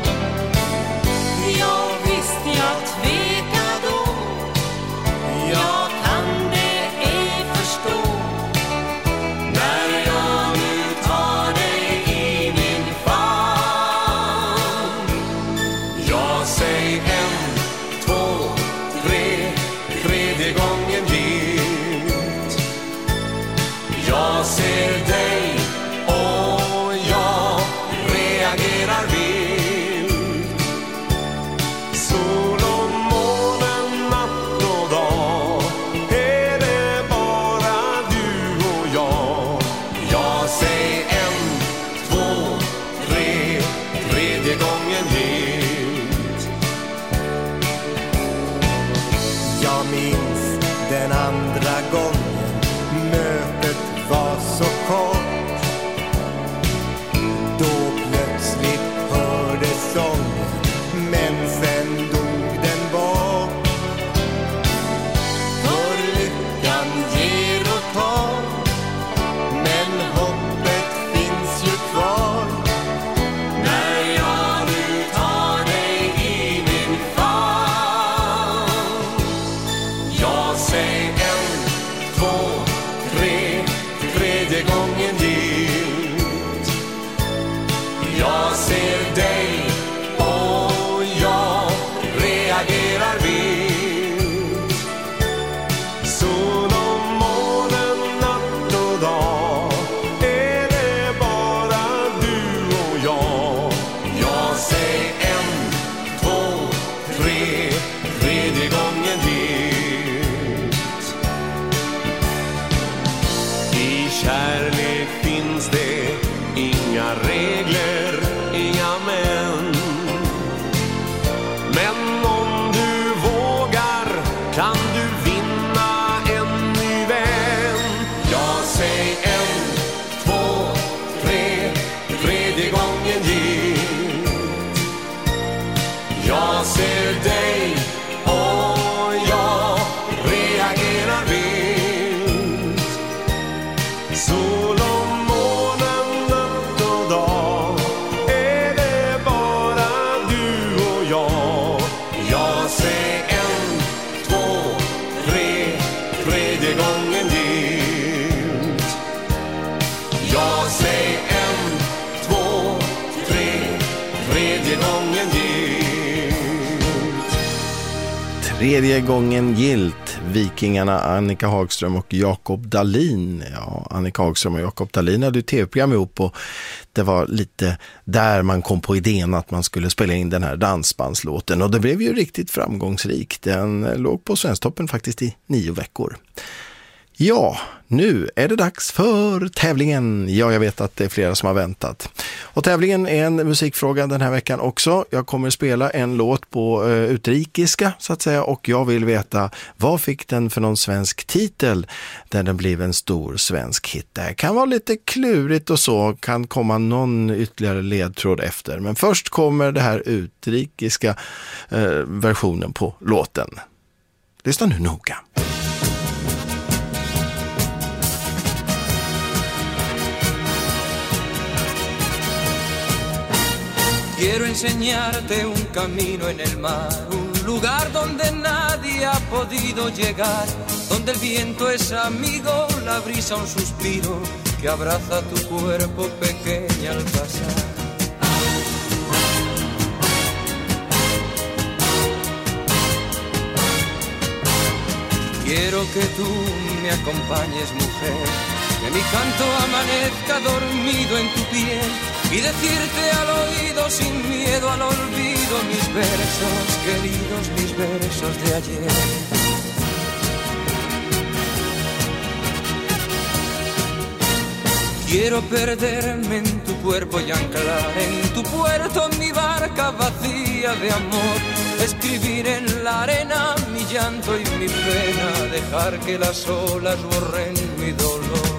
Jag visste jag tvekade då, jag kan det ej förstå. När jag nu tar dig i min famn. Jag säger en, två, tre, tredje gången gilt. Jag ser dig och jag reagerar vilt. Sol och månen, natt och dag, är det bara du och jag. Jag säger en, två, tre, tredje gången gilt. Jag minns den andra gången mötet var så kort. Då plötsligt hördes sången, men sen dog den bort. För lyckan ger och tar, men hoppet finns ju kvar. När jag nu tar dig i min famn. Jag säger en, två, tre, tredje gången gilt. Jag ser dig och jag reagerar vilt. Sol och månen, natt och dag, är det bara du och jag. Jag säger en, två, tre, tredje gången gilt. I kärlek finns det inga regler, inga män. Men om du vågar kan du vinna en ny vän. Jag säger en, två, tre, tredje gången gilt. Jag ser dig och jag reagerar vilt. Sol och månen, natt och dag, är det bara du och jag. Jag säger en, två, tre, tredje gången gilt. Jag säger en, två, tre, tredje gången gilt. Tredje gången gilt. Vikingarna Annika Hagström och Jakob Dahlin. Ja, Annika Hagström och Jakob Dahlin hade ju tv-program ihop och det var lite där man kom på idén att man skulle spela in den här dansbandslåten och det blev ju riktigt framgångsrikt. Den låg på Svensktoppen faktiskt i nio veckor. Ja, nu är det dags för tävlingen. Ja, jag vet att det är flera som har väntat. Och tävlingen är en musikfråga den här veckan också. Jag kommer spela en låt på uh, utrikiska så att säga och jag vill veta vad fick den för någon svensk titel där den blev en stor svensk hit. Det kan vara lite klurigt och så, kan komma någon ytterligare ledtråd efter. Men först kommer det här utrikiska uh, versionen på låten. Lyssna nu noga. Quiero enseñarte un camino en el mar, un lugar donde nadie ha podido llegar, donde el viento es amigo, la brisa un suspiro que abraza tu cuerpo pequeña al pasar. Quiero que tú me acompañes, mujer, que mi canto amanezca dormido en tu piel y decirte al oído sin miedo al olvido mis versos queridos, mis versos de ayer. Quiero perderme en tu cuerpo y anclar en tu puerto mi barca vacía de amor. Escribir en la arena mi llanto y mi pena, dejar que las olas borren mi dolor.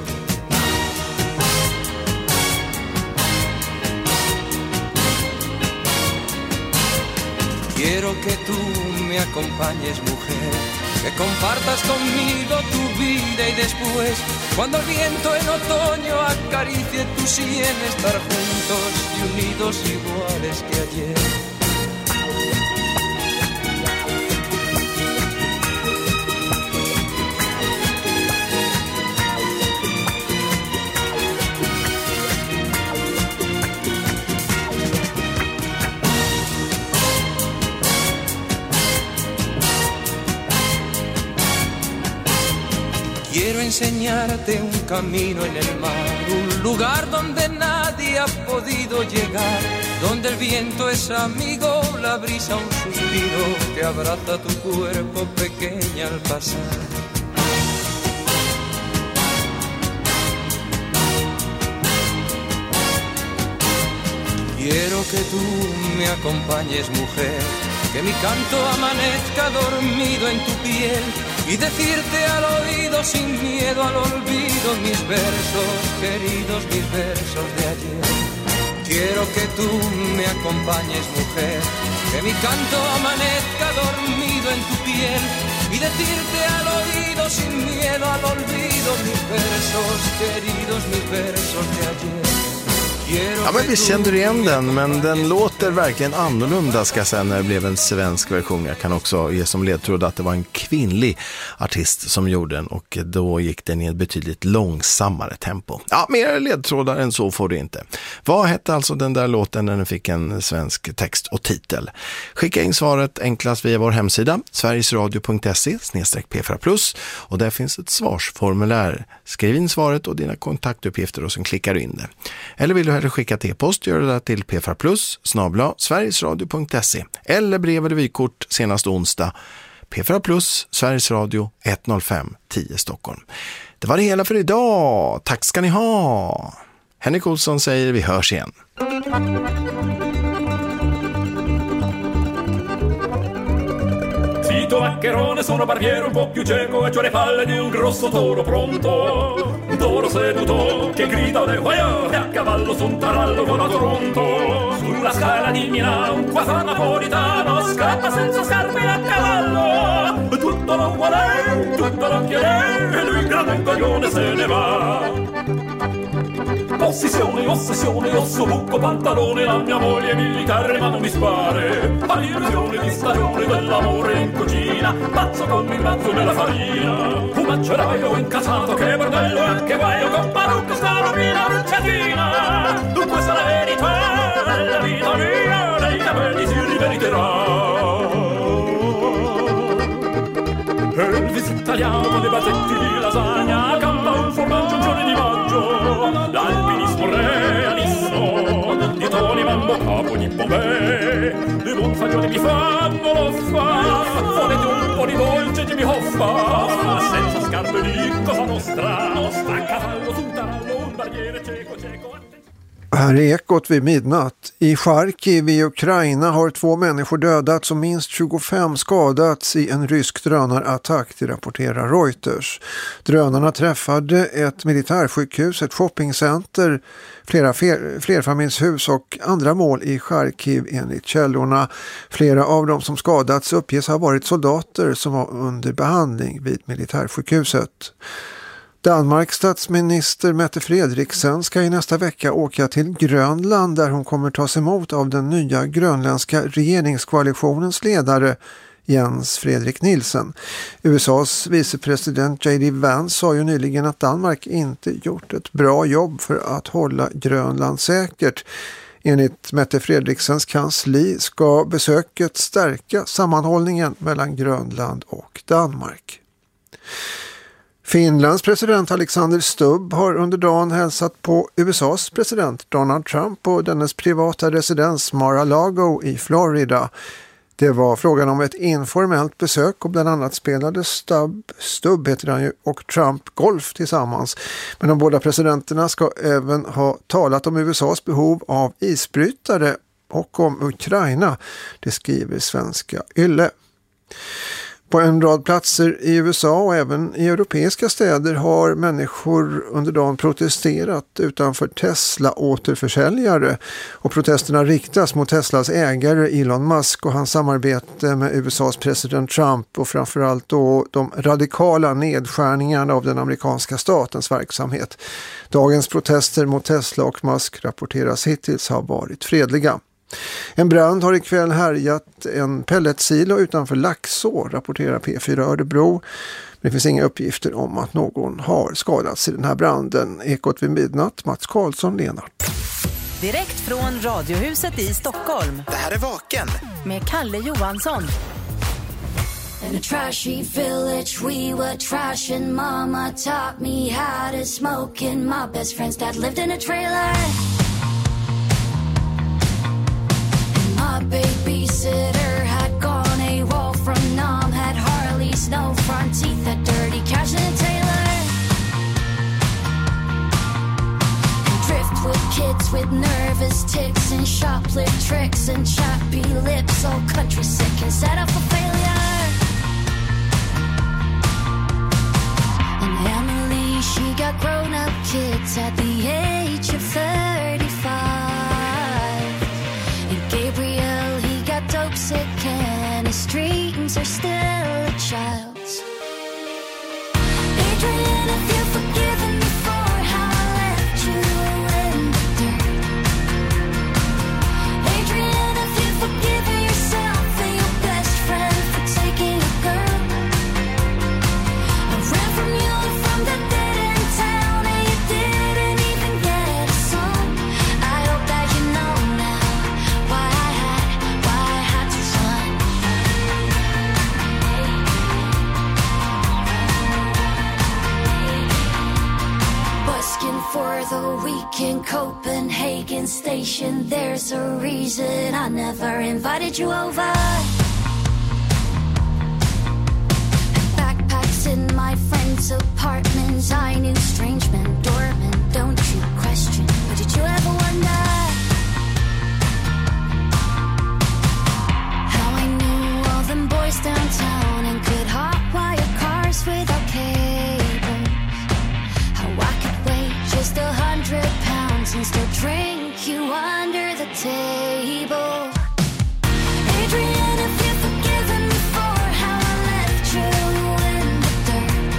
Quiero que tú me acompañes, mujer, que compartas conmigo tu vida y después, cuando el viento en otoño acaricie tu sien, estar juntos y unidos iguales que ayer. Quiero enseñarte un camino en el mar, un lugar donde nadie ha podido llegar, donde el viento es amigo, la brisa un suspiro que abraza tu cuerpo pequeña al pasar. Quiero que tú me acompañes, mujer, que mi canto amanezca dormido en tu piel y decirte al oído sin miedo al olvido mis versos queridos, mis versos de ayer. Quiero que tú me acompañes, mujer, que mi canto amanezca dormido en tu piel y decirte al oído sin miedo al olvido mis versos queridos, mis versos de ayer. Ja, men vi kände igen den, men den låter verkligen annorlunda ska jag säga när det blev en svensk version. Jag kan också ge som ledtråd att det var en kvinnlig artist som gjorde den och då gick den i ett betydligt långsammare tempo. Ja, mer ledtrådar än så får det inte. Vad hette alltså den där låten när den fick en svensk text och titel? Skicka in svaret enklast via vår hemsida sverigesradio punkt se snedstreck p fyra plus och där finns ett svarsformulär. Skriv in svaret och dina kontaktuppgifter och sen klickar du in det. Eller vill du hellre skicka till e-post, gör det där till p fyra plus snabel-a sverigesradio punkt se eller brev eller vykort senast onsdag P fyra plus Sveriges Radio ett noll fem tio Stockholm. Det var det hela för idag. Tack ska ni ha. Henrik Olsson säger vi hörs igen. Tito Maccherone, sono barbiere un po' più cieco e c'ho le palle di un grosso toro pronto. Un toro seduto che grida le guaio e a cavallo su un tarallo con a Toronto. Sulla scala di Milano, qua fa napolitano, scappa senza scarpe a cavallo. Tutto non vuole, tutto non chiede e lui grande un coglione se ne va. Ossessione, ossessione, osso, buco, pantalone, la mia moglie è militare ma non mi spare. All'illusione di stagione dell'amore in cucina, pazzo con il mazzo nella farina. Un maceraio incasato, che bordello e anche guaio, con parrucca sta robina bruciatina. Questa è la verità, la vita mia, nei capelli si riveriterà. Elvis italiano, le basetti di lasagna, campa un formaggio un giorno di maggio. L'alpinismo realismo, di Tony Mambo Capo di Bombay. Le buon fagione mi fanno l'offa, volete un po' di dolce Jimmy Hoffa. Senza scarpe di Cosa Nostra, sta cavallo sul tarallo, un barriere cieco cieco. Här är Ekot vid midnatt. I Charkiv i Ukraina har två människor dödats och minst tjugofem skadats i en rysk drönarattack, det rapporterar Reuters. Drönarna träffade ett militärsjukhus, ett shoppingcenter, flera flerfamiljshus och andra mål i Charkiv enligt källorna. Flera av dem som skadats uppges ha varit soldater som var under behandling vid militärsjukhuset. Danmarks statsminister Mette Frederiksen ska i nästa vecka åka till Grönland där hon kommer tas emot av den nya grönländska regeringskoalitionens ledare Jens Frederik Nielsen. U S A:s vicepresident J D Vance sa ju nyligen att Danmark inte gjort ett bra jobb för att hålla Grönland säkert. Enligt Mette Fredriksens kansli ska besöket stärka sammanhållningen mellan Grönland och Danmark. Finlands president Alexander Stubb har under dagen hälsat på U S A:s president Donald Trump och dennes privata residens Mar-a-Lago i Florida. Det var frågan om ett informellt besök och bland annat spelade Stubb, Stubb heter han ju, och Trump golf tillsammans. Men de båda presidenterna ska även ha talat om U S A:s behov av isbrytare och om Ukraina, det skriver Svenska Yle. På en rad platser i U S A och även i europeiska städer har människor under dagen protesterat utanför Tesla-återförsäljare. Och protesterna riktas mot Teslas ägare Elon Musk och hans samarbete med U S A:s president Trump och framförallt då de radikala nedskärningarna av den amerikanska statens verksamhet. Dagens protester mot Tesla och Musk rapporteras hittills ha varit fredliga. En brand har ikväll härjat en pelletsilo utanför Laxå, rapporterar P fyra Örebro. Det finns inga uppgifter om att någon har skadats i den här branden. Ekot vid midnatt, Mats Karlsson, Lenart. Direkt från Radiohuset i Stockholm. Det här är Vaken. Med Kalle Johansson. In a trashy village we were trashing. Mama taught me how to smoke and my best friend's dad lived in a trailer. My babysitter had gone AWOL from Nam, had Harley's no front teeth, had dirty cash and a Taylor. And driftwood kids with nervous tics and shoplift tricks and choppy lips, all country sick and set up for failure. And Emily, she got grown-up kids at the age of thirty-five. Gabriel, he got dope sick and his dreams are still a child's. Adrian, if you've forgiven me for how I left you in the dirt. Adrian, if you've forgiven yourself and your best friend for taking a girl. I ran from you and from the dead end town and you didn't even get a song. I hope that you know now. For the week in Copenhagen station, there's a reason I never invited you over. Backpacks in my friends' apartments, I knew strange men, doormen, don't you question, but did you ever wonder how I knew all them boys downtown and could hotwire cars without cables? How I could wait just a hundred pounds and still drink you under the table. Adrian, if you've forgiven me for how I left you in the dirt.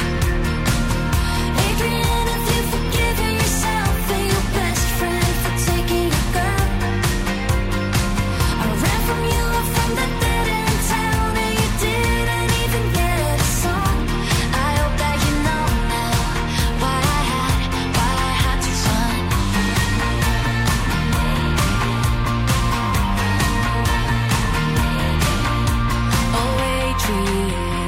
Adrian, if you've forgiven yourself and your best friend for taking a girl. I ran from you and from the dead end town and you didn't even get a song. I hope that you know now why I had, why I had to run. Oh, Adrian,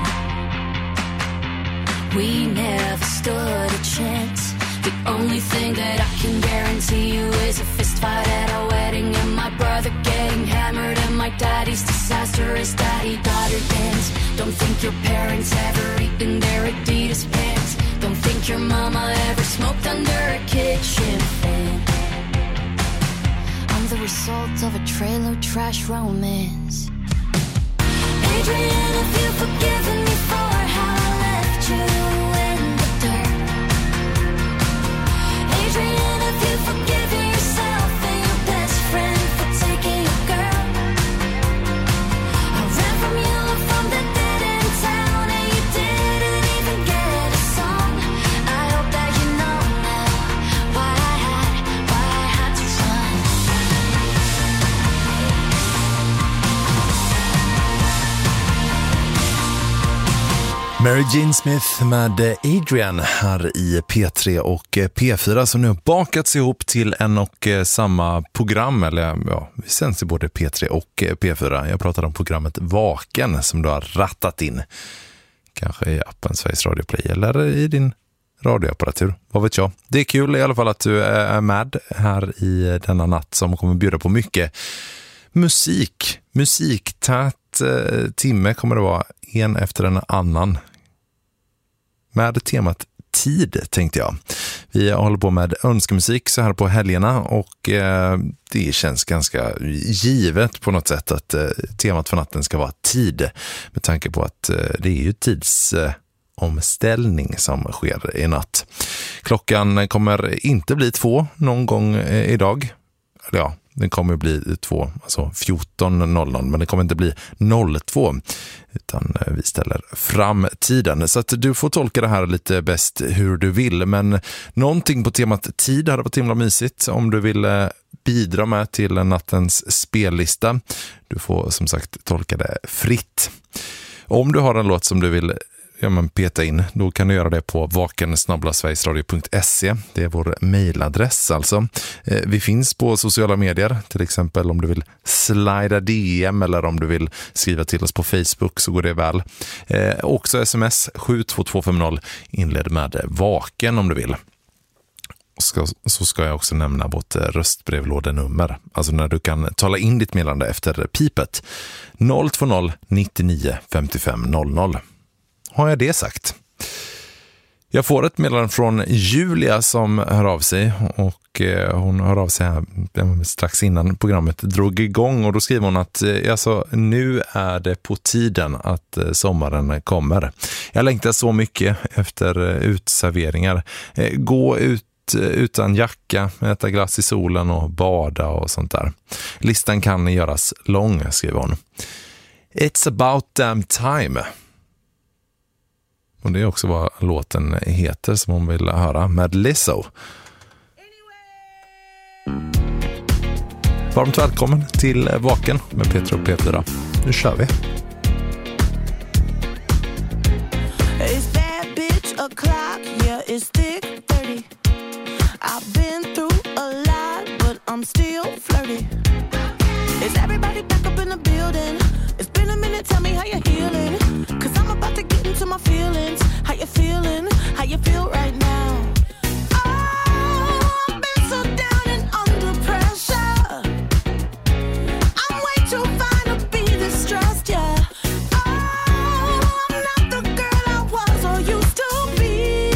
we never stood a chance. The only thing that I can guarantee you is a fist fight at a wedding and my brother getting hammered and my daddy's disastrous daddy-daughter dance. Don't think your parents ever eaten their Adidas pants. Don't think your mama ever smoked under a kitchen fan. I'm the result of a trailer trash romance. Adrian, if you've forgiven me for how I left you in the dirt. Adrian, if you've forgiven yourself and your best friend for taking a girl. I ran from you and from the dead end town and you didn't even get a song. I hope that you know now why I had, why I had to run. Mary Jane Smith med Adrian här i P tre och P fyra som nu har bakats ihop till en och samma program, eller ja, vi sänds i både P tre och P fyra. Jag pratar om programmet Vaken som du har rattat in. Kanske i appen Sveriges Radio Play eller i din radioapparatur. Vad vet jag. Det är kul i alla fall att du är med här i denna natt som kommer bjuda på mycket musik. Musiktät eh, timme kommer det vara en efter en annan. Med temat tid tänkte jag. Vi håller på med önskemusik så här på helgerna och eh, det känns ganska givet på något sätt att eh, temat för natten ska vara tid. Med tanke på att eh, det är ju tids... Eh, omställning som sker i natt. Klockan kommer inte bli två någon gång idag. Ja, den kommer bli två, alltså fjorton noll noll, men det kommer inte bli noll två utan vi ställer fram tiden. Så att du får tolka det här lite bäst hur du vill, men någonting på temat tid hade varit himla mysigt om du vill bidra med till nattens spellista. Du får som sagt tolka det fritt. Om du har en låt som du vill ja, men peta in, då kan du göra det på vaken snabel-a sverigesradio punkt se. Det är vår mejladress alltså. Eh, vi finns på sociala medier, till exempel om du vill slida D M eller om du vill skriva till oss på Facebook så går det väl. Eh, också sms sju två två fem noll, inled med vaken om du vill. Ska, så ska jag också nämna vårt röstbrevlådenummer. Alltså när du kan tala in ditt meddelande efter pipet. noll två noll nittionio femtiofem noll noll. Har jag det sagt? Jag får ett meddelande från Julia som hör av sig och hon hör av sig här strax innan programmet drog igång och då skriver hon att alltså, nu är det på tiden att sommaren kommer. Jag längtar så mycket efter utserveringar. Gå ut utan jacka, äta glass i solen och bada och sånt där. Listan kan göras lång, skriver hon. It's about damn time. Och det är också vad låten heter som hon vill höra med Lizzo. Varmt välkommen till Vaken med Peter och P fyra. Nu kör vi. It's that bitch o'clock, yeah, it's thick thirty. I've been through a lot, but I'm still flirty. Is everybody back up in the building? It's been a minute, tell me how you're healing. Cause I'm about to get into my feelings. How you feeling? How you feel right now? Oh, I've been so down and under pressure. I'm way too fine to be this stressed, yeah. Oh, I'm not the girl I was or used to be.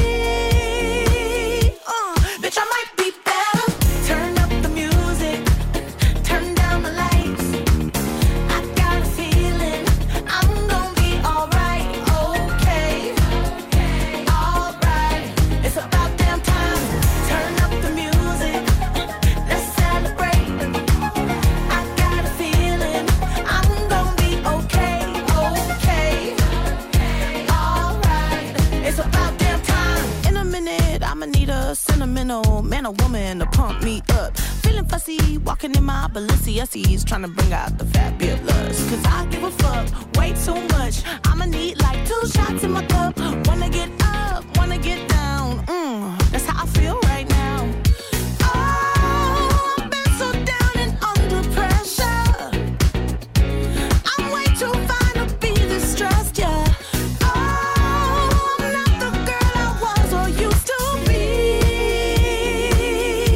Uh, bitch, I might be better. Turn up the music. Turn down the lights. I got a feeling I'm gonna be alright, okay, alright. It's about damn time. Turn up the music. Let's celebrate. I got a feeling I'm gonna be okay, okay, alright. It's about damn time. In a minute, I'ma need a sentimental man or woman to pump me up. Feeling fussy, walking in my Balenciennes, trying to bring out the fabulous. Cause I give a fuck way too much. I'ma need like two shots in my cup. Wanna get up, wanna get down. Mm, that's how